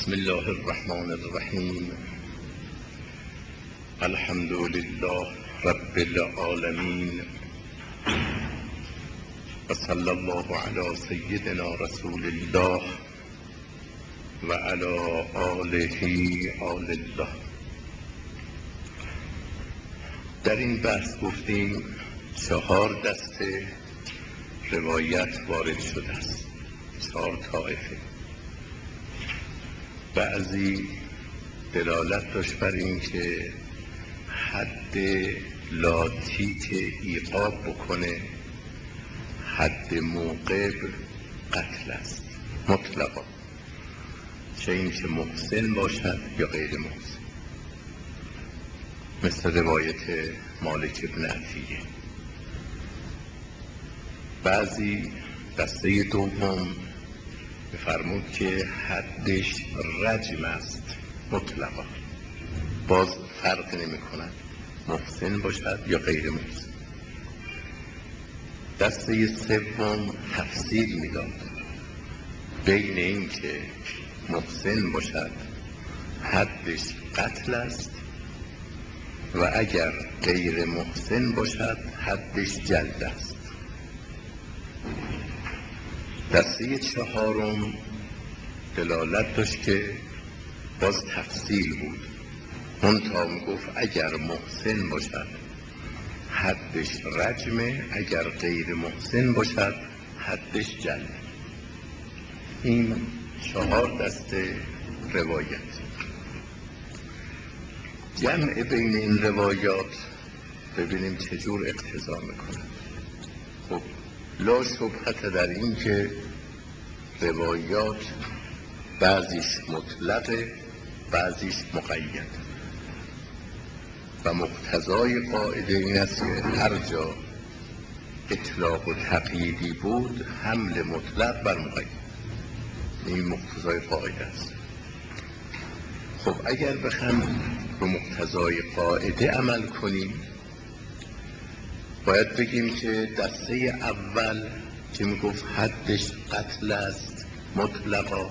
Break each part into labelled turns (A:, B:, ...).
A: بسم الله الرحمن الرحیم. الحمد لله رب العالمین و صلی الله علی سیدنا رسول الله و علی آله آل الله. در این بحث گفتیم 4 دسته روایت وارد شده است، 4 طایفه. بعضی دلالت داشت بر این که حد لاتی که ایقاب بکنه حد موقب قتل است مطلقا، چه این که محسن باشد یا غیر محسن، مثل روایت مالک بن عطیه. بعضی دسته دوم بفرمود که حدش رجم است مطلقا، باز فرق نمی کند محسن باشد یا غیر محسن. دسته سوم تفصیل میداد بین این که محسن باشد حدش قتل است و اگر غیر محسن باشد حدش جلد است. دسته چهارم دلالت داشت که باز تفصیل بود، منتها میگفت اگر محسن باشد حدش رجمه، اگر غیر محسن باشد حدش جلد. این 4 دسته روایت. جمع بین این روایات ببینیم چجور اقتضا میکنه. خب لا شبهه در این که روایات بعضیش مطلقه بعضیش مقید و مقتضای قاعده این است که هر جا اطلاق و تقییدی بود حمل مطلق بر مقید، این مقتضای قاعده است. خب اگر بخوایم به مقتضای قاعده عمل کنیم باید بگیم که دسته اول که میگفت حدش قتل است مطلقا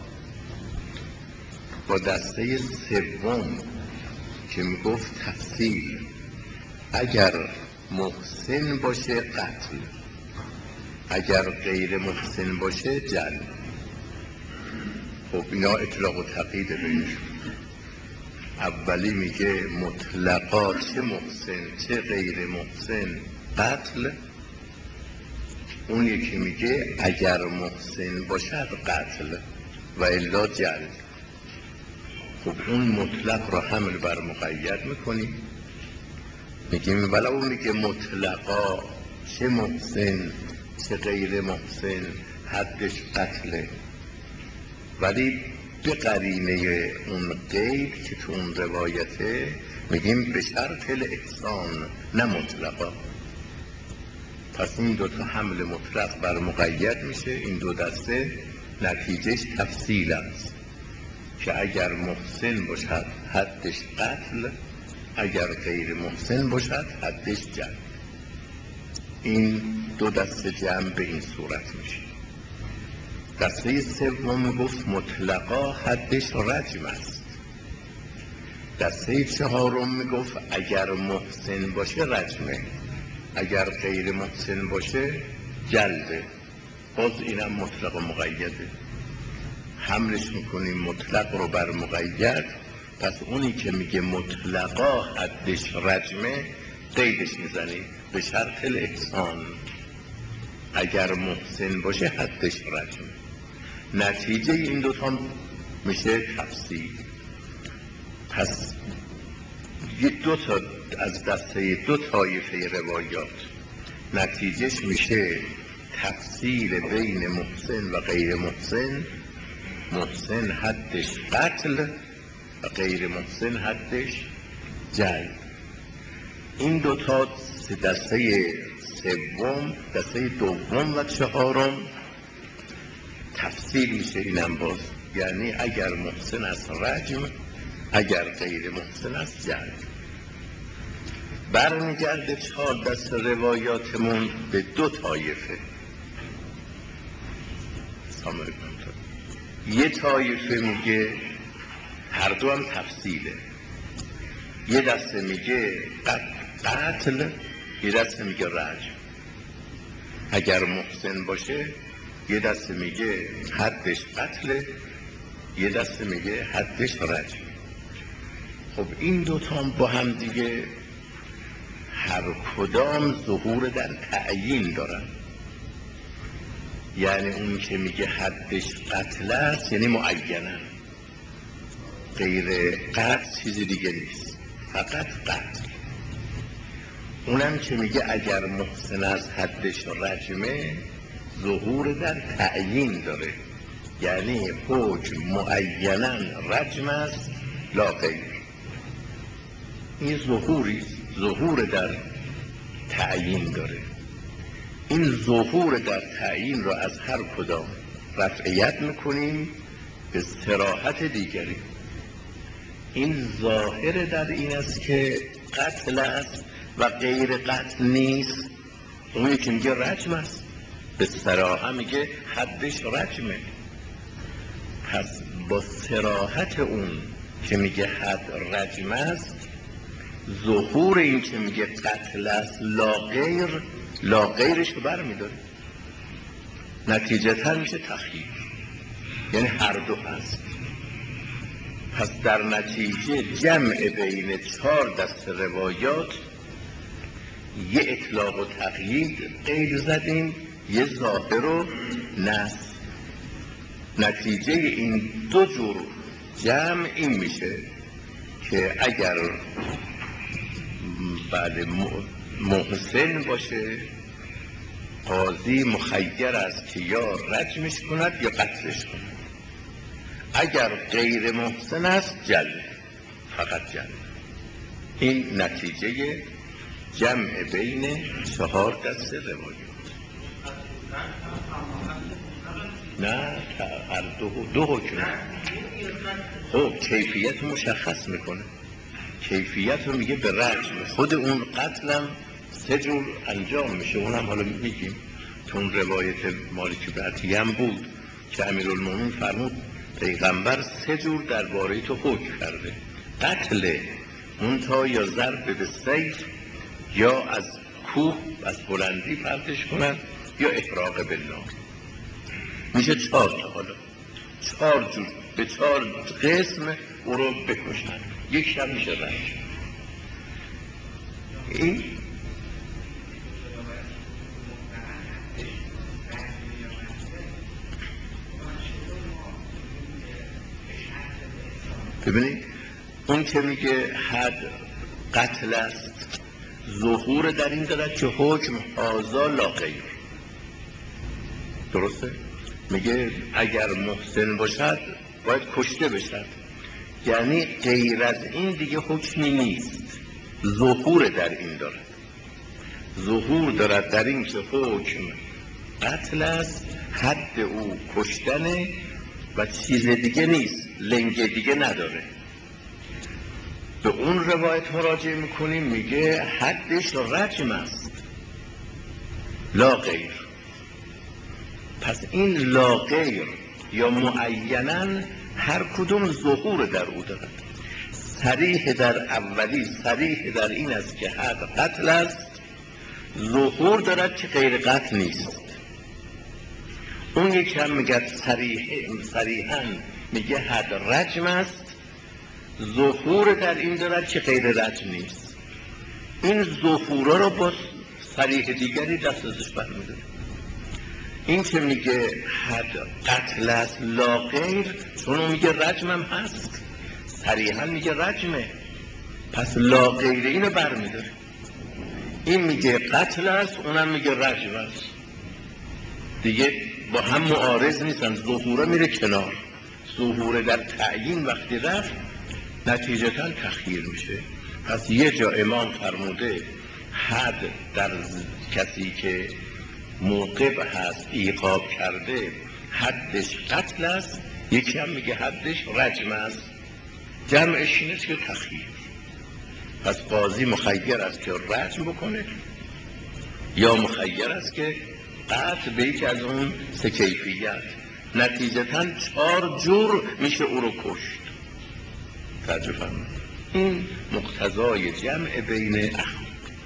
A: با دسته سوم که میگفت تفصیل، اگر محسن باشه قتل، اگر غیر محسن باشه جلد. خب اینا اطلاق و تقیید بینشون. اولی میگه مطلقا چه محسن چه غیر محسن قتل، اون یکی میگه اگر محسن باشد قتل و الا جلد. خب اون مطلق را حمل بر مقید میکنیم، میگیم ولو میگه مطلقا چه محسن چه غیر محسن حدش قتله، ولی به قرینه اون قید که تو اون روایته میگیم به شرط الاحسان نه مطلقا. پس این 2 تا حمل مطلق بر مقید میشه. این 2 دسته نتیجهش تفصیل است که اگر محسن باشد حدش قتل، اگر غیر محسن باشد حدش جلد. این 2 دسته جمع به این صورت میشه. دسته سوم گفت مطلقا حدش رجم است. دسته چهارم میگفت اگر محسن باشه رجمه، اگر غیر محسن باشه جلده. باز اینم مطلق و مقیده، حملش میکنیم مطلق رو بر مقید. پس اونی که میگه مطلقا حدش رجمه قیدش میزنی به شرط الاحسان، اگر محسن باشه حدش رجمه. نتیجه این 2 تا میشه تفصیل. پس 2 تا از دسته 2 طایفه روایات نتیجهش میشه تفصیل بین محسن و غیر محسن. محسن حدش قتل و غیر محسن حدش جلد. این 2 تا دسته سوم، دسته دوم و چهارم تفصیل میشه. اینم باز یعنی اگر محسن است رجم، اگر غیر محسن است جلد. برمیگرده 4 دسته روایاتمون به 2 طایفه. یه طایفه میگه هر دو هم تفصیله. یه دسته میگه قتل، یه دسته میگه رجم. اگر محسن باشه یه دسته میگه حدش قتله، یه دسته میگه حدش رجم. خب این دوتا با هم دیگه هر کدام ظهور در تعیین دارن. یعنی اون که میگه حدش قتل است یعنی معینن، غیر قتل چیزی دیگه نیست، فقط قتل. اونم که میگه اگر محسن از حدش رجمه ظهور در تعیین داره، یعنی حکم معیناً رجم است لا غیر. این ظهور در تعیین داره. این ظهور در تعیین را از هر کدام رفعیت میکنیم به صراحت دیگری. این ظاهر در این است که قتل است و غیر قتل نیست. اونی که میگه رجم است به صراحت میگه حدش رجمه. پس با صراحت اون که میگه حد رجم است، ظهور این که میگه قتل است لا غیرش رو برمیداره. نتیجتا میشه تخییر، یعنی هر دو هست. پس در نتیجه جمع بین 4 دست روایات یه اطلاق و تقیید غیر زدیم، یه ظاهر و نص. نتیجه این دو جور جمع این میشه که اگر بعد محسن باشه قاضی مخیر است که یا رجمش کند یا قتلش کند. اگر غیر محسن است جلد، فقط جلد. این نتیجه جمع بین 4 دست روایات. نه هر دو حکم. خب کیفیت مشخص میکنه، کیفیت رو میگه به رجم. خود اون قتلم 3 جور انجام میشه، اونم حالا میگیم. تو اون روایت مالکی بعتی هم بود که امیرالمومنین فرمود پیغمبر 3 جور درباره تو حکم کرده: قتل منتها یا ضرب به سیف، یا از کوه از بلندی پرتش کنن، یا احراق بالنار. میشه 4 تا. حالا 4 جور به 4 قسم او رو بکشن. یک هم میشه رنج. این ببینید اون که میگه حد قتل است ظهور در این دارد که حکم هذا لا غیر. درسته؟ میگه اگر محسن باشد باید کشته بشد، یعنی غیر از این دیگه حکمی نیست. ظهور در این دارد، ظهور دارد در این که حکم قتل است، حد او کشتنه و چیز دیگه نیست، لنگ دیگه نداره. به اون روایت مراجعه میکنیم میگه حدش رجم است لا غیر. پس این لا غیر یا معینن هر کدوم ظهور در او دارد. صریح در اولی صریح در این است که حد قتل است، ظهور دارد که غیر قتل نیست. اون یکی هم میگه صریحاً میگه حد رجم است، ظهور در این دارد که غیر رجم نیست. این ظهورا رو با صریح دیگری دست ازش برمی‌داره. این که میگه حد قتل است لا غیر، چون اون میگه رجم هم هست، صریحاً میگه رجمه، پس لا غیر اینو برمی‌داره. این میگه قتل است، اونم میگه رجم است، دیگه با هم معارض نیستن. ظهوره میره کنار. ظهور در تعیین وقتی رفت نتیجتا تخییر میشه. پس یه جا امام فرموده حد در کسی که موقب هست ایقاب کرده حدش قتل است، یکی هم میگه حدش رجم است. جمعش اینه که تخییر. پس قاضی مخیر است که رجم بکنه یا مخیر است که قتل به یکی از اون 3 کیفیت. نتیجتا 4 جور میشه او رو کشت. توجه فرمایید. این مقتضای جمع بین اخوان.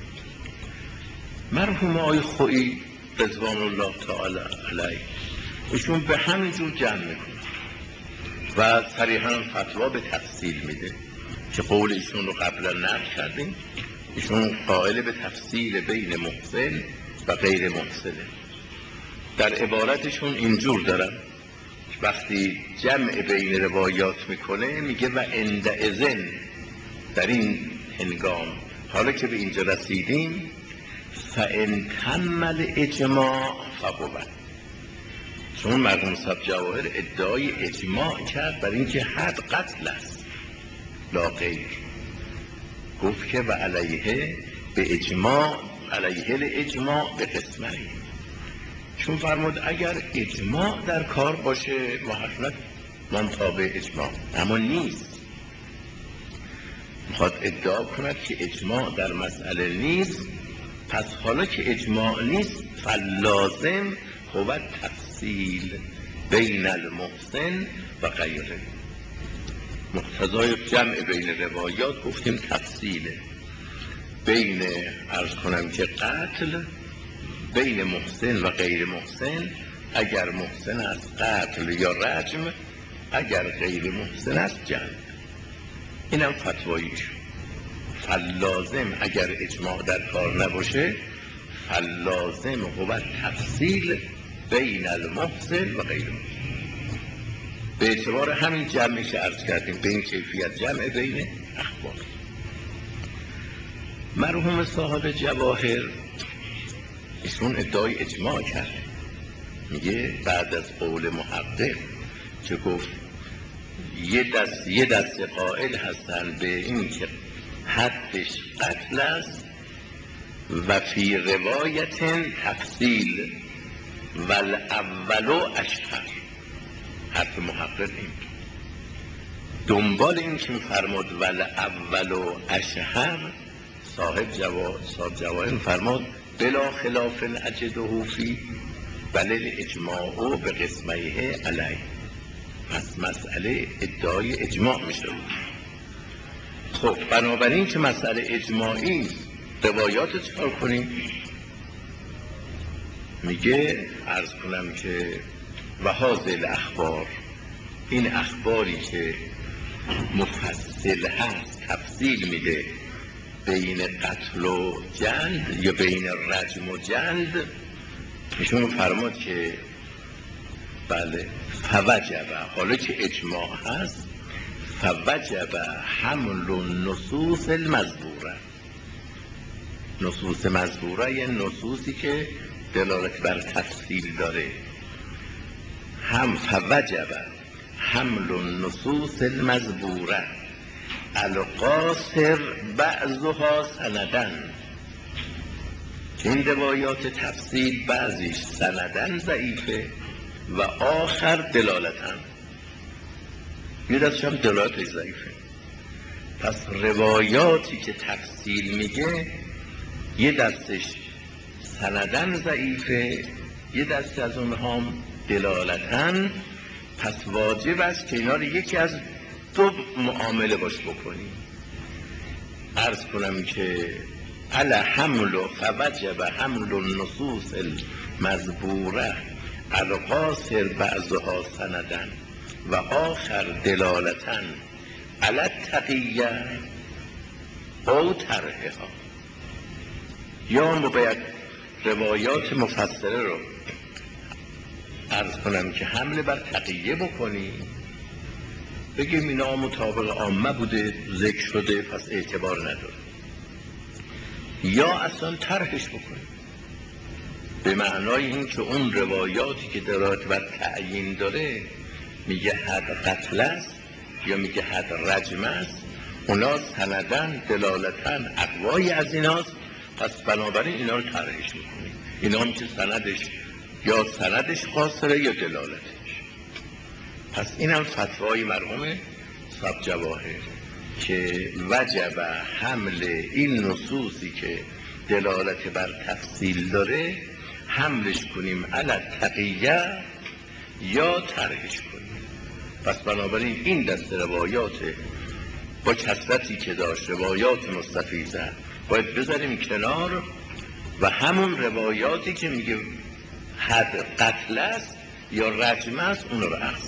A: مرحوم آقای خویی رضوان الله تعالی علیه ایشون به همین جور جمع میکنه و صریحاً فتوا به تفصیل میده که قول ایشون رو قبلا نقل کردیم. ایشون قائل به تفصیل بین محسن و غیر محسنه. در عبارتشون اینجور دارن وقتی جمع بین روایات میکنه میگه و عندئذ، در این هنگام حالا که به اینجا رسیدیم، فان تم الاجماع فهو، چون مرحوم صاحب جواهر ادعای اجماع کرد بر اینکه حد قتل است لا غیر. گفت که و علیه به اجماع، علیه الاجماع به قسمین، چون فرمود اگر اجماع در کار باشه ما حرف نداریم، ما تابع اجماع، اما نیست. میخواد ادعا کند که اجماع در مسئله نیست، پس حالا که اجماع نیست فلازم هو تفصیل بین المحسن و غیره. مقتضای جمع بین روایات گفتیم تفصیله بین، عرض کنم که قتل بین محسن و غیر محسن، اگر محسن است قتل یا رجم، اگر غیر محسن است جلد. اینم فتواییش. فلازم اگر اجماع در کار نباشه فلازم هو تفصیل بین المحسن و غیر محسن. به اعتبار همین جمعی که عرض کردیم به این کیفیت جمع بین اخبار. مرحوم صاحب جواهر ایشون ادعای اجماع کرده، میگه بعد از قول محقق که گفت یه دست قائل هستن به این که حدش قتل است و فی روایت تفصیل والاول اشهر. حرف محقق این دنبال این که فرمود والاول اشهر، صاحب جواهر فرمود بلا خلاف اجده فی بل الاجماع به قسمیه علیه. پس مسئله ادعای اجماع میشه. خب بنابراین که مسئله اجماعی روایات چکار کنیم؟ میگه عرض کنم که و هذه الاخبار، این اخباری که مفصل هست تفصیل میده بین قتل و جلد یا بین رجم و جلد، ایشون فرمود که بله فوجب، حالا که اجماع هست فوجب حمل النصوص المذکوره. نصوص مذکوره یه نصوصی که دلالت بر تفصیل داره، هم فوجب حمل النصوص المذکوره القاصر بعضها سندن، که این روایات تفصیل بعضیش سندن ضعیفه و آخر دلالتن، یه دستش هم دلالتش ضعیفه. پس روایاتی که تفصیل میگه یه دستش سندن ضعیفه، یه دست از اونها هم دلالتن. پس واجب است که اینا رو یکی از دو معامله باش بکنیم. عرض کنم که علی حمل و فوجب حمل النصوص المذکوره القاصر بعضها سندن و آخر دلالتن علی التقیه او طرحها. یا ما باید روایات مفصله رو عرض کنم که حمله بر تقیه بکنیم، بگیم اینا مطابق عامه بوده ذکر شده پس اعتبار نداره، یا اصلا طرحش بکنیم به معنای این که اون روایاتی که دلالت بر تعیین داره میگه حد قتل است یا میگه حد رجم است، اونا سندن دلالتن اقوای از ایناست، پس بنابراین اینا رو طرحش میکنیم. اینا هم که سندش یا سندش قاصره یا دلالتش. پس اینم فتوای مرحوم صاحب جواهر که وجب حمل این نصوصی که دلالت بر تفصیل داره حملش کنیم علی التقیه یا طرحش کنیم. پس بنابراین این دست روایات با کثرتی که داشت روایات مستفیضه باید بذاریم کنار و همون روایاتی که میگه حد قتل است یا رجم است اون رو اخذ.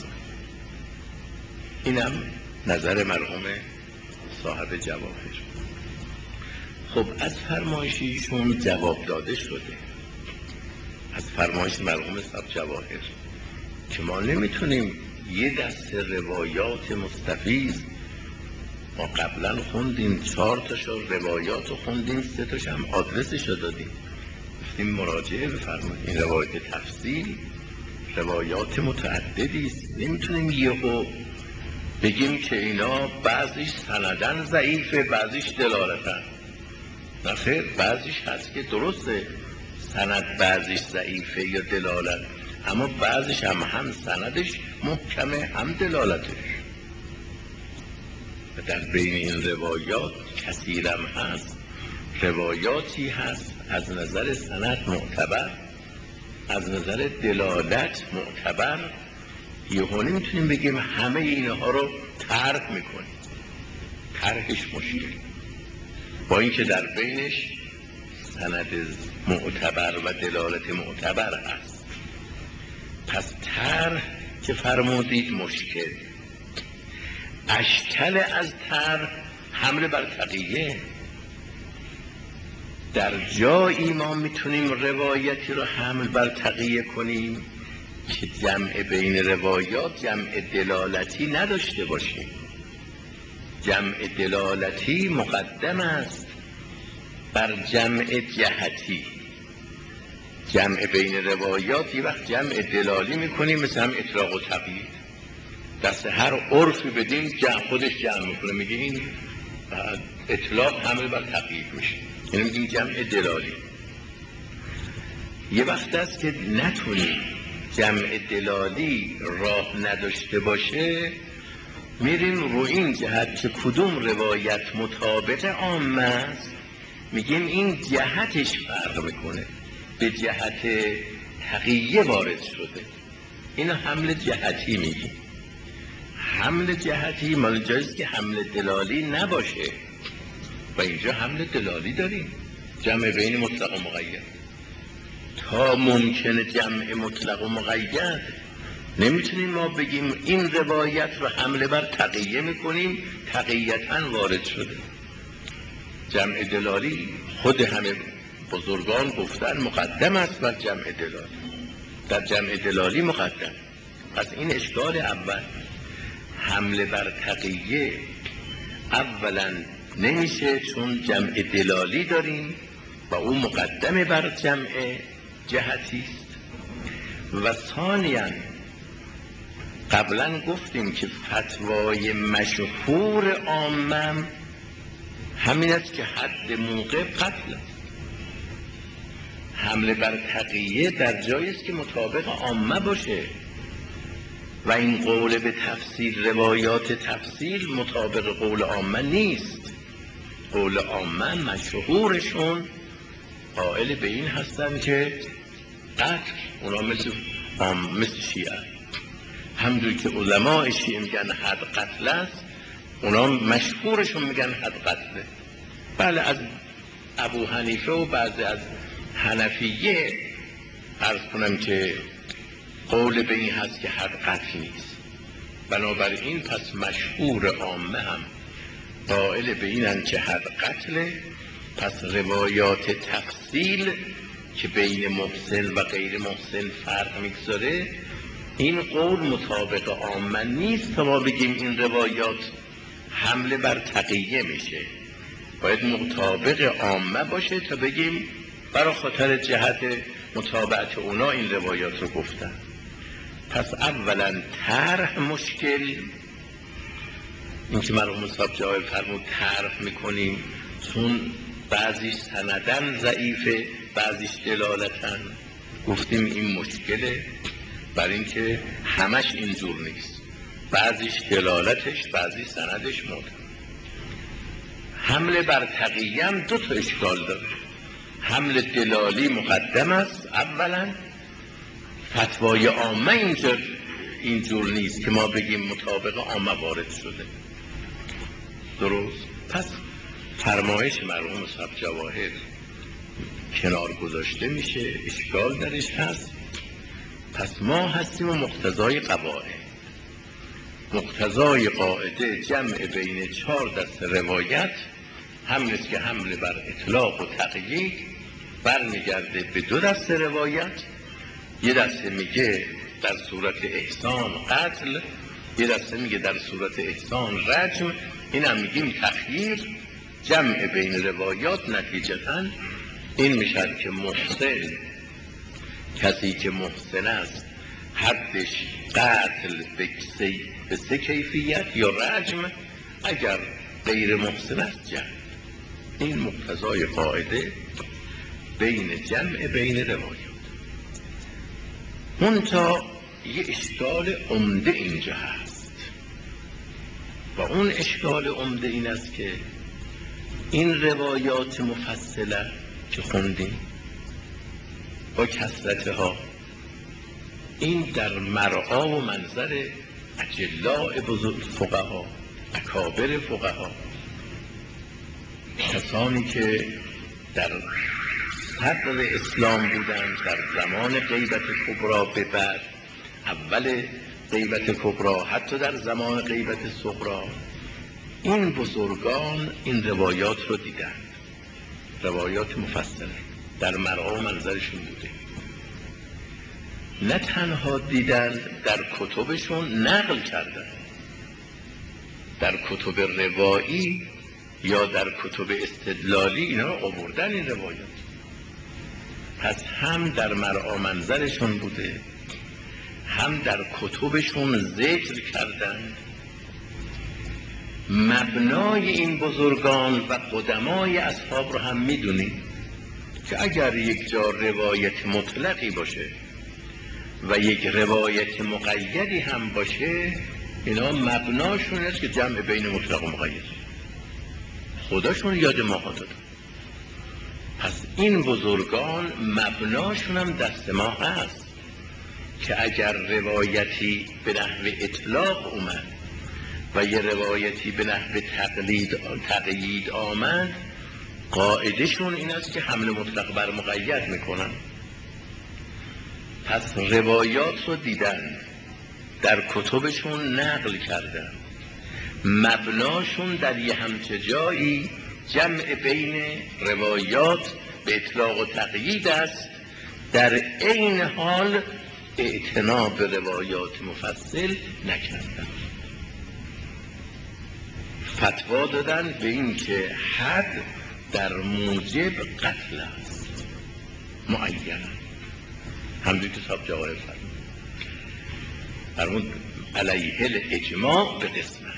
A: اینم نظر مرحوم صاحب جواهر. خب از فرمایش ایشون جواب داده شده، از فرمایش مرحوم صاحب جواهر، که ما نمیتونیم یه دست روایات مستفیض، ما قبلا خوندیم 4 تاشو روایات رو خوندیم، 3 تاش هم آدرسش رو دادیم، گفتیم مراجعه بفرمایید. این روایت تفصیل روایات متعددی است، نمیتونیم یهو بگیم که اینا بعضیش سندن ضعیفه بعضیش دلالتن. نه خیر، بعضیش هست که درسته سند بعضیش ضعیفه یا دلالت، اما بعضیش هم سندش محکمه هم دلالتش. و در بین این روایات کثیرم هست، روایاتی هست از نظر سند معتبر، از نظر دلالت معتبر. یهو نمیتونیم بگیم همه اینها رو ترک میکنیم، ترکش مشکل، با اینکه در بینش سند معتبر و دلالت معتبر هست. پس طرح که فرمودید مشکل، اشکل از طرح حمل بر تقیه. در جایی ما میتونیم روایتی رو حمل بر تقیه کنیم که جمع بین روایات جمع دلالتی نداشته باشیم. جمع دلالتی مقدم است بر جمع جهتی. جمع بین روایات یه وقت جمع دلالی میکنیم، مثل هم اطلاق و تقیید، دست هر عرفی بدیم خودش جمع میکنه، میگه این اطلاق حمل بر تقیید میشه، اینو میگیم جمع دلالی. یه وقت است که نتونیم جمع دلالی راه نداشته باشه، میریم رو این جهت که کدوم روایت مطابق عامه است، میگیم این جهتش فرق میکنه، به جهت تقیه وارد شده، اینو حمل جهتی میگیم. حمل جهتی مال جاییست که حمل دلالی نباشه، و اینجا حمل دلالی داریم، جمع بین مطلق و مقید. تا ممکنه جمع مطلق و مقید نمیتونیم ما بگیم این روایت رو حمله بر تقیه میکنیم، تقییتاً وارد شده. جمع دلالی خود همه بزرگان گفتن مقدم است بر جمع دلالی، در جمع دلالی مقدم. پس این اشکال اول، حمله بر تقیه اولا نمیشه چون جمع دلالی داریم و او مقدم بر جمع جهتی است. و ثانیاً قبلا گفتیم که فتوای مشهور عامه همین است که حد موقع قتل است. حمله بر تقیه در جایی است که مطابق عامه باشه، و این قول به تفسیر، روایات تفسیر مطابق قول عامه نیست. قول عامه مشهورشون قائل به این هستن که قتل، اونا مثل شیعه، همجوری که علماء شیعه میگن حد قتل است، اونا مشهورشون میگن حد قتله. بله، از ابو حنیفه و بعضی از حنفیه عرض کنم که قول به این هست که حد قتل نیست. بنابراین پس مشهور عامه هم قائل به اینن که حد قتله. پس روایات تفصیل که بین محسن و غیر محسن فرق میگذاره، این قول مطابق عامه نیست تا ما بگیم این روایات حمله بر تقیه میشه. باید مطابق عامه باشه تا بگیم برای خاطر جهت مطابقت اونا این روایات رو گفتن. پس اولا طرح مشکل، این که مرحوم صاحب جواهر فرمود طرح میکنیم چون بعضیش سندن ضعیفه بعضیش دلالتن، گفتیم این مشکله، برای اینکه همش اینجور نیست، بعضیش دلالتش بعضی سندش معتبر. حمله بر تقیه هم 2 تا اشکال داره. حمل دلالی مقدم است اولا، فتوای عامه اینجور نیست که ما بگیم مطابق عامه وارد شده. درست؟ پس فرمایش مرحوم صاحب جواهر کنار گذاشته میشه، اشکال درش هست. پس ما هستیم و مقتضای قواعد. مقتضای قاعده جمع بین 4 دسته روایت هم نیست که حمله بر اطلاق و تقیید برمیگرده به 2 دسته روایت. یه دسته میگه در صورت احسان قتل، یه دسته میگه در صورت احسان رجم. این هم میگیم تخییر. جمع بین روایات نتیجتاً این میشد که محسن، کسی که محسن است، حدش قتل به 3 کیفیت یا رجم، اگر غیر محسن است جمع. این مقتضای قاعده بین جمع بین روایات. منتها یه اشکال عمده اینجا هست و اون اشکال عمده این است که این روایات مفصله که خوندیم با کثرتها، این در مرعا و منظر اجلاء بزرگ فقها، اکابر فقها، کسانی که در صدر اسلام بودند در زمان غیبت کبری، به بعد اول غیبت کبری، حتی در زمان غیبت صغری، این بزرگان این روایات رو دیدند. روایات مفصله در مرعا و منظرشون بوده. نه تنها دیدن، در کتبشون نقل کردن، در کتب روایی یا در کتب استدلالی اینا رو آوردن این روایات. پس هم در مرعا منظرشون بوده، هم در کتبشون ذکر کردن. مبنای این بزرگان و قدمای اصحاب رو هم میدونیم که اگر یک جا روایت مطلقی باشه و یک روایت مقیدی هم باشه، اینا مبناشون است که جمع بین مطلق و مقید. خداشون یاد ما دادن. پس این بزرگان مبناشون هم دست ما هست که اگر روایتی به نحو اطلاق اومد و یه روایتی به نحو تقیید آمد، قاعدشون این است که حمل مطلق بر مقید میکنن. پس روایات رو دیدن، در کتبشون نقل کردن، مبناشون در یه همچه جایی جمع بین روایات به اطلاق و تقیید است، در این حال اعتنا به روایات مفصل نکردن. فتوا دادن به این که حد در موجب قتل است معینه، همونجور که صاحب جواهر فرمود علیه الاجماع به قسمه.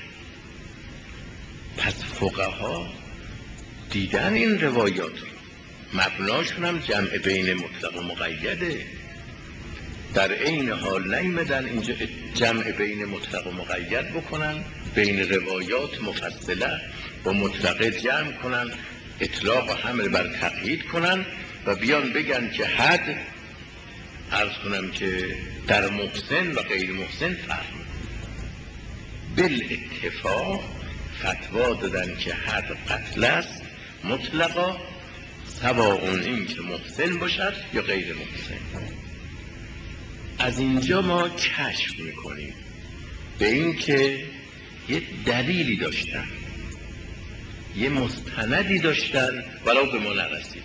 A: پس فقها دیدن این روایات رو، مبناشون هم جمع بین مطلق و مقیده، در این حال نیمدن اینجا جمع بین مطلق و مقید بکنن، بین روایات مفصله و مطلقه جمع کنن، اطلاق و حمل بر تقیید کنن و بیان بگن که حد، عرض کنم که در محسن و غیر محسن فهم. بالاتفاق فتوا دادن که حد قتل است مطلقا، سواء این که محسن باشد یا غیر محسن. از اینجا ما کشف میکنیم به این که یه دلیلی داشتن، یه مستندی داشتن ولو به ما نرسیده،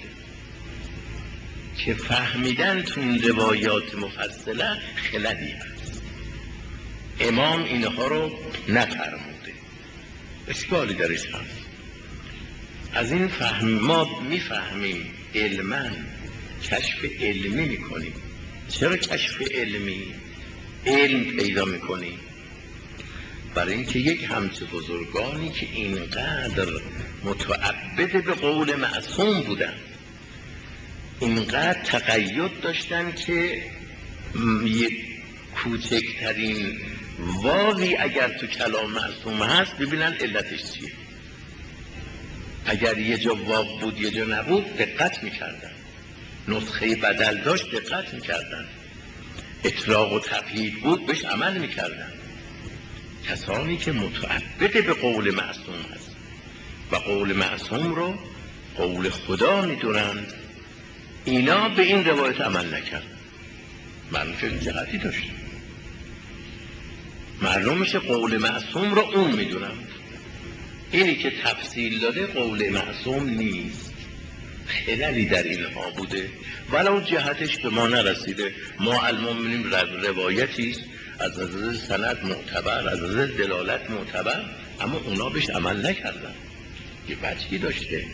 A: که فهمیدن تو این روایات مفصله خللی هست، امام اینها رو نفرموده، اشکالی درش هست. از این فهم ما میفهمیم علما کشف علمی میکنیم. چرا کشف علمی؟ علم پیدا میکنیم برای اینکه یک همچه بزرگانی که اینقدر متعبد به قول معصوم بودن، اینقدر تقید داشتن که یک کوچکترین واوی اگر تو کلام معصوم هست ببینن علتش چیه. اگر یه جا واو بود یه جا نبود دقت میکردن، نسخه بدل داشت دقت میکردن، اطلاق و تقیید بود بهش عمل میکردن. کسانی که متعبد به قول معصوم هست و قول معصوم رو قول خدا میدونند، اینا به این روایت عمل نکرد. معلوم شد جهتی داشت، معلوم میشه قول معصوم رو اون میدونند. اینی که تفصیل داده قول معصوم نیست، خلالی در اینها بوده، ولو جهتش به ما نرسیده. ما الان می‌بینیم روایتی است از نظر سند معتبر، از نظر دلالت معتبر، اما اونا بهش عمل نکردن. یه وجهی داشته.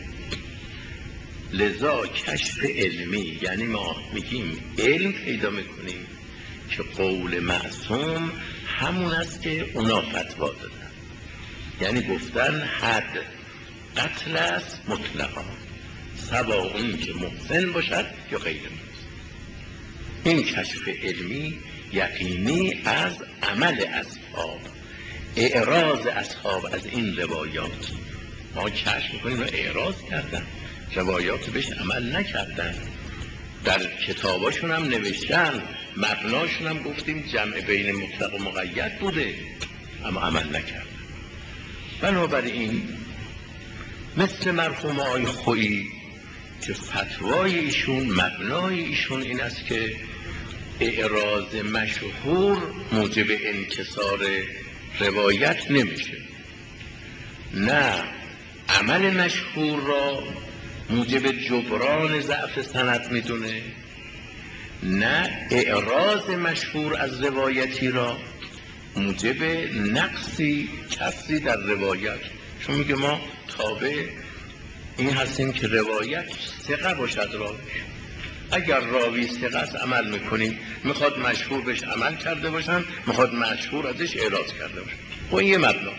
A: لذا کشف علمی، یعنی ما میگیم علم پیدا میکنیم که قول معصوم همون است که اونا فتوا دادن، یعنی گفتن حد قتل است مطلقا، سوا اون که محسن باشد یا غیر محسن. این کشف علمی یقینی از عمل اصحاب، اعراض اصحاب از این روایات. ما کشف میکنیم و اعراض کردن، روایات بهش عمل نکردن، در کتاباشون هم نوشتن، مبناشون هم گفتیم جمع بین مطلق و مقید بوده، اما عمل نکردن. بنابراین مثل مرحوم آقای خویی که فتوای ایشون، مبنای ایشون این است که اعراض مشهور موجب انکسار روایت نمیشه، نه عمل مشهور را موجب جبران ضعف سند میدونه، نه اعراض مشهور از روایتی را موجب نقصی کسری در روایت. چون میگه ما تابع این هستیم که روایت ثقه باشد راویش. اگر راوی ثقه است عمل میکنیم، میخواد مشهور بهش عمل کرده باشن، میخواد مشهور ازش اعراض کرده باشن. و این یه مبنا.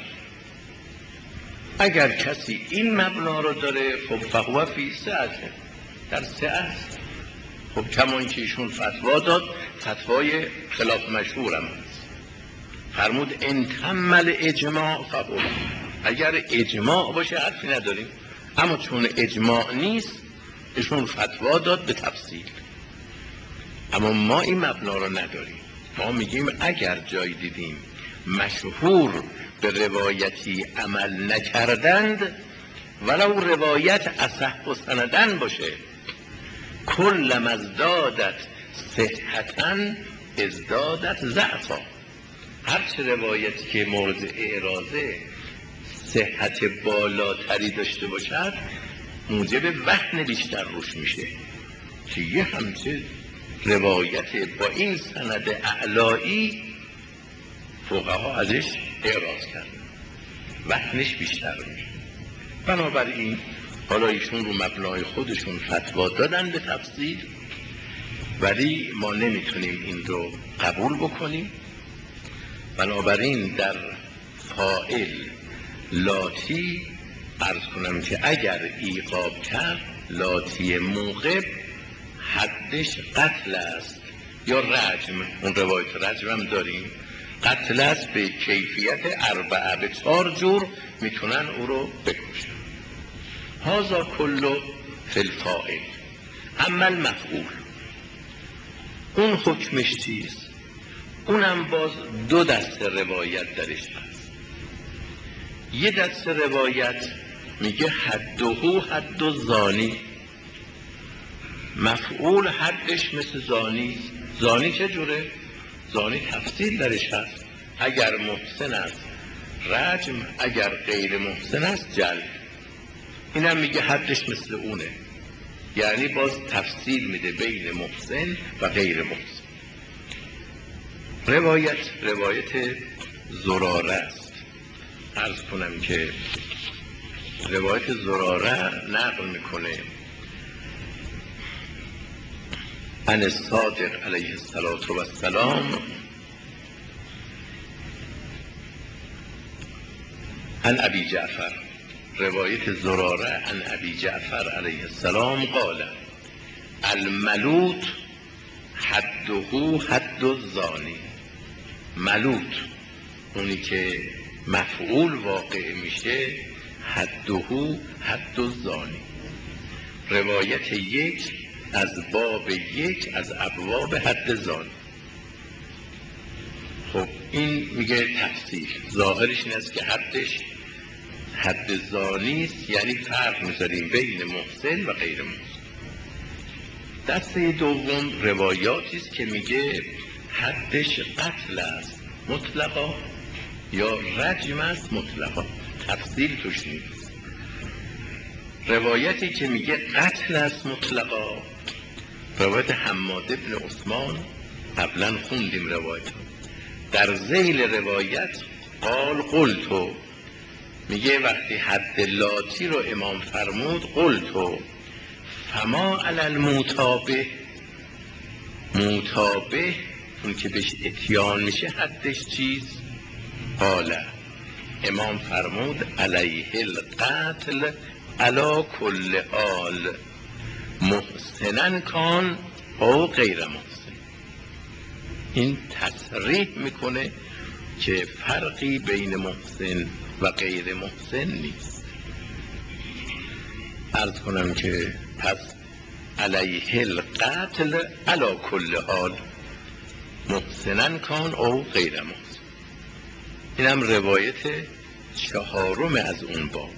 A: اگر کسی این مبنا رو داره، خب فهو فی سعته، در سعه. خب کمان که ایشون فتوا داد، فتوای خلاف مشهور هم هست. فرمود ان تمل اجماع فقول، اگر اجماع باشه حرفی نداریم، اما چون اجماع نیست ایشون فتوا داد به تفصیل. اما ما این مبنا رو نداریم. ما میگیم اگر جای دیدیم مشهور به روایتی عمل نکردند، ولو روایت اصح و سندن باشه، کلما ازدادت صحتن ازدادت ضعفا، هرچه روایتی که مورد اعراضه صحت بالاتری داشته باشد موجب وهن بیشتر روش میشه، که یه همچه روایت با این سند اعلایی فقها ازش اعراض کردن، وهنش بیشتر میشه. بنابراین حالا ایشون رو مبنای خودشون فتوا دادن به تفصیل، ولی ما نمیتونیم این رو قبول بکنیم. بنابراین در فاعل لاتی عرض کنم که اگر ایقاب کرد، لاتی موقب حدش قتل است یا رجم. اون روایت رجم هم داریم، قتل است به کیفیت اربعه، به 4 جور میتونن او رو بکشن. هذا کلو فی الفاعل. اما المفعول، اون حکمش چیست؟ اونم باز 2 دسته روایت درش هست. یه دسته روایت میگه حدهو حد زانی، مفعول حدش مثل زانی. زانی چه جوره؟ زانی تفصیل درش هست، اگر محسن است رجم، اگر غیر محسن است جلد. اینم میگه حدش مثل اونه، یعنی باز تفصیل میده بین محسن و غیر محسن. روایت زراره است. عرض کنم که روایت زراره نقل میکنه عن الصادق علیه السلام عن ابی جعفر. روایت زراره عن ابی جعفر علیه السلام قال الملوط حده حد الزانی. ملوط اونی که مفعول واقع میشه، حده حد الزانی. روایت 1 از باب 1 از ابواب حد زانی. خب این میگه تفصیل، ظاهرش این است که حدش حد زانی است، یعنی فرق میذاریم بین محسن و غیر محسن. دسته دوم روایاتی است که میگه حدش قتل است مطلقا یا رجم است مطلقا، تفصیل توش نیست. روایتی که میگه قتل است مطلقا، روایت حماد بن عثمان، قبلا خوندیم روایت. در ذیل روایت قال قلتو، میگه وقتی حد لاتی رو امام فرمود قلتو فما علی الموتابه، موتابه اون که بهش اتیان میشه حدش چیست؟ قال، امام فرمود علیه القتل علی کل حال محسنا کان او غیر محسن. این تصریح میکنه که فرقی بین محسن و غیر محسن نیست. عرض کنم که پس علیه القتل علی کل حال محسنا کان او غیر محسن. اینم روایت چهارم از اون باب.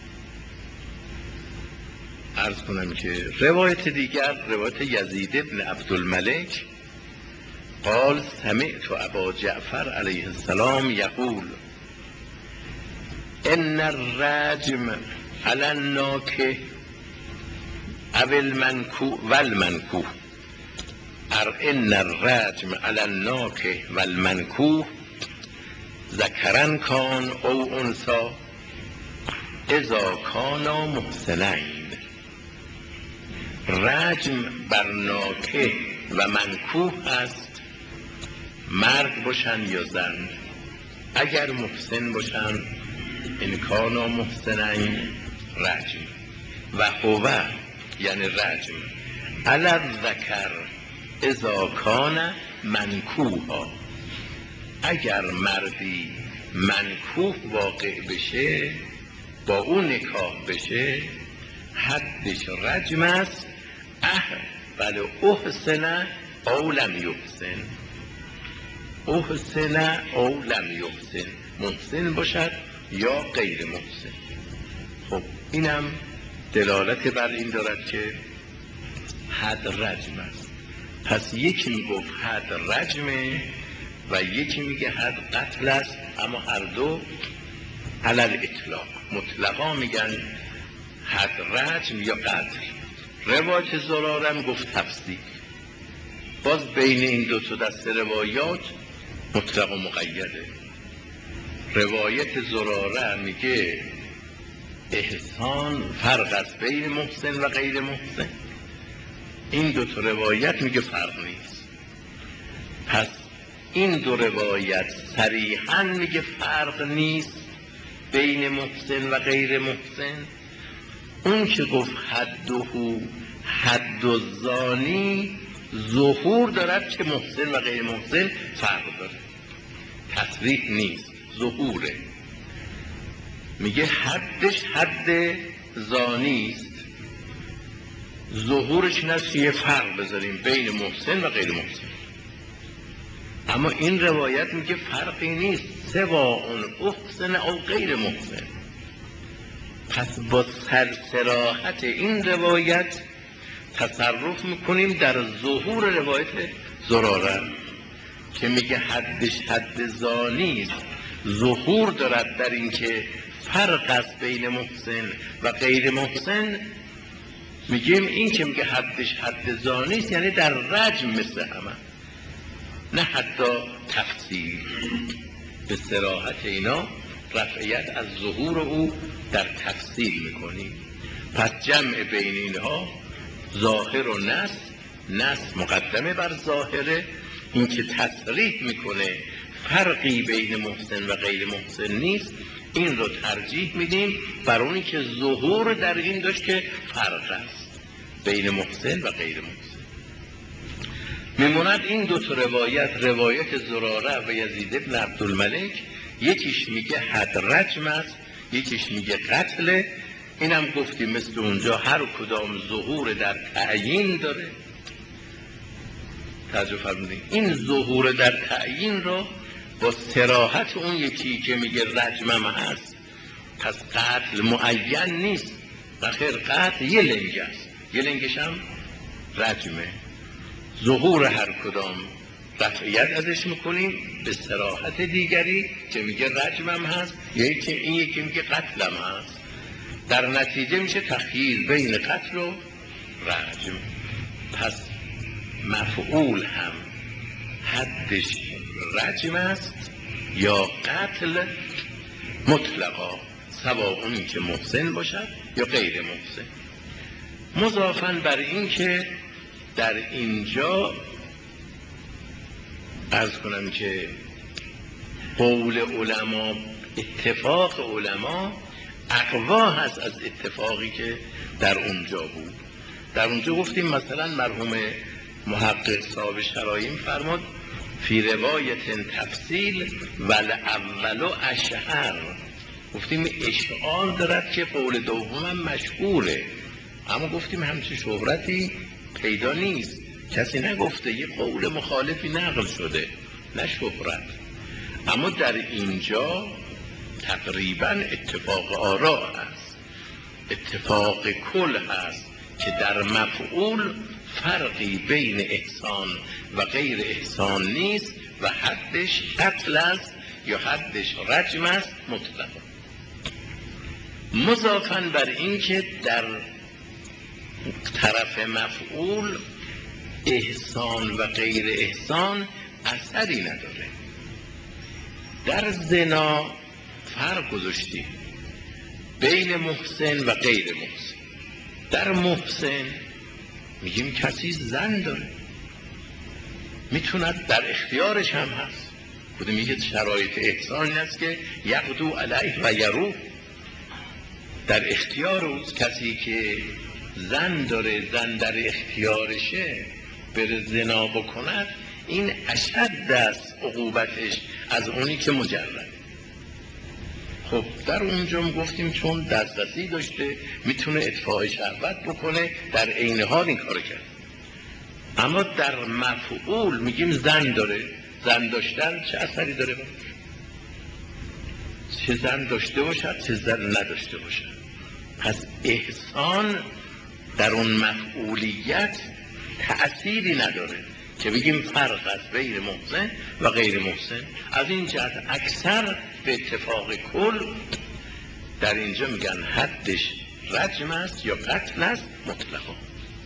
A: عرض کنم که روایت دیگر روایت یزید بن عبدالملک قال سمعت ابا جعفر علیه السلام یقول ان الرجم علی الناکح او المنکوح والمنکوح، ان الرجم علی الناکح والمنکوح ذکرا کان او انثی اذا کانا محسنین. رجم بر ناکح و منکوح است، مرد باشن یا زن، اگر محسن باشن ان کانا محسنین رجم، و هو یعنی رجم علی الذکر اذا کان منکوحا، اگر مردی منکوح واقع بشه با اون نکاح بشه حدش رجم است. بله احسن او لم یحسن، احسن او لم یحسن، محسن باشد یا غیر محسن. خب اینم دلالت بر این دارد که حد رجم است. پس یکی میگفت حد رجمه و یکی میگه حد قتل است، اما هر دو علی الاطلاق مطلقا میگن حد رجم یا قتل. روایت زرارم گفت تفصیل. باز بین این دو تا دسته روایات مطلق و مقیده. روایت زراره میگه احسان فرق است بین محسن و غیر محسن، این دو تا روایت میگه فرق نیست. پس این دو روایت صریحاً میگه فرق نیست بین محسن و غیر محسن. اون که گفت حد الزانی ظهور دارد که محسن و غیر محسن فرق داره، تصریح نیست، ظهوره. میگه حدش حد زانی است، ظهورش این است که یه فرق بذاریم بین محسن و غیر محسن. اما این روایت میگه فرقی نیست، سواء احسن او غیر محسن. پس با صراحت این روایت تصرف میکنیم در ظهور روایت زراره که میگه حدش حد زانی است، ظهور دارد در این که فرق است بین محسن و غیر محسن. میگیم این که میگه حدش حد زانی است یعنی در رجم مثل همه، نه حتی تفصیل. به صراحت اینا رفعیت از ظهور او در تفصیل میکنیم. پس جمع بین اینها ظاهر و نص مقدمه بر ظاهره. این که تصریح میکنه فرقی بین محسن و غیر محسن نیست، این رو ترجیح میدیم بر اونی که ظهور در این داشت که فرق است بین محسن و غیر محسن. میموند این دو تا روایت، روایت زراره و یزید بن عبدالملک، یکیش میگه حد رجم است، یکیش میگه قتله. اینم گفتیم مثل اونجا هر کدام ظهور در تعیین داره. توجه فرمودین این ظهور در تعیین رو با صراحت اون یکی که میگه رجمم هست پس قتل معین نیست و خیر قتل یه لنگ است، یه لنگش هم رجمه. ظهور هر کدام رفعیت ازش میکنیم به صراحت دیگری که میگه رجمم هست، یکی که این یکی میگه قتلم هست. در نتیجه میشه تخییر بین قتل و رجم. پس مفعول هم حدش رجم است یا قتل مطلقا، سواء اون که محسن باشد یا غیر محسن. مضافاً بر این که در اینجا عرض کنم که قول علما، اتفاق علما اقوا هست از اتفاقی که در اونجا بود. در اونجا گفتیم مثلا مرحوم محقق صاحب شرایین فرمود فی روایت تفصیل والاول اشهر، گفتیم اشعار دارد که قول دومم مشهوره، اما گفتیم همچه شهرتی پیدا نیست، کسی نگفته، یه قول مخالفی نقل شده، نه شهرت. اما در اینجا تقریبا اتفاق آراء هست، اتفاق کل هست که در مفعول فرقی بین احسان و غیر احسان نیست و حدش قتل است یا حدش رجم است مطلق. مضافاً بر این که در طرف مفعول احسان و غیر احسان اثری نداره. در زنا فرق گذاشتیم بین محسن و غیر محسن. در محسن میگیم کسی زن داره، میتوند، در اختیارش هم هست، خود میگه شرایط احسان این است که یقدو علیه و یرو، در اختیار اوست. کسی که زن داره، زن در اختیارشه، بره زنا بکند، این اشد است عقوبتش از اونی که مجرد. خب در اونجا گفتیم چون دسترسی داشته میتونه اطفاء شهوت بکنه، در عین حال این کارو کرد. اما در مفعول میگیم زن داره، زن داشتن چه اثری داره باشه؟ چه زن داشته باشد چه زن نداشته باشد. پس احسان در اون مفعولیت تأثیری نداره که بگیم فرق است بین محسن و غیر محسن. از این جهت اکثر به اتفاق کل در اینجا میگن حدش رجم است یا قتل است مطلقا.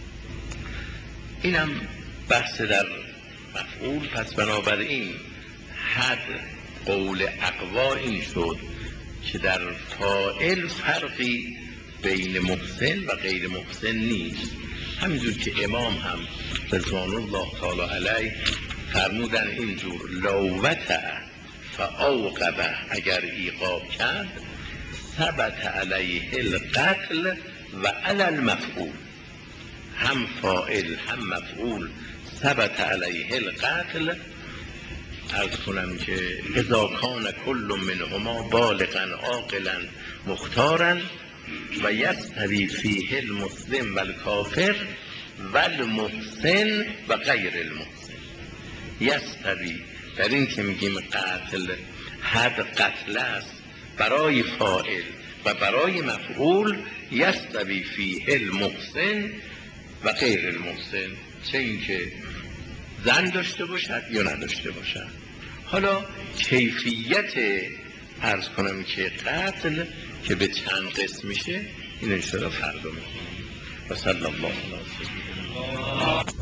A: اینم بحث در مفعول. پس بنابراین حد قول اقوا این شد که در فاعل فرقی بین محسن و غیر محسن نیست. همینجور که امام هم رضوان الله تعالی علیه فرمودن اینجور لووته فاوقبه، اگر ایقاب کرد ثبت علیه القتل و علی المفعول، هم فاعل هم مفعول ثبت علیه القتل. عرض کنم که اذا کان کل منهما بالغا عاقلا مختارا و یستوی فیه المسلم و الکافر و المحسن و غیر المحسن. یستوی در این که میگیم قتل، حد قتل است برای فاعل و برای مفعول، یستوی فیه المحسن و غیر المحسن، چه این که زن داشته باشد یا نداشته باشد. حالا کیفیت عرض کنم که قتل که به چند قسم میشه این انشاءالله فردا میکنم. و صلی الله علیه و سلم.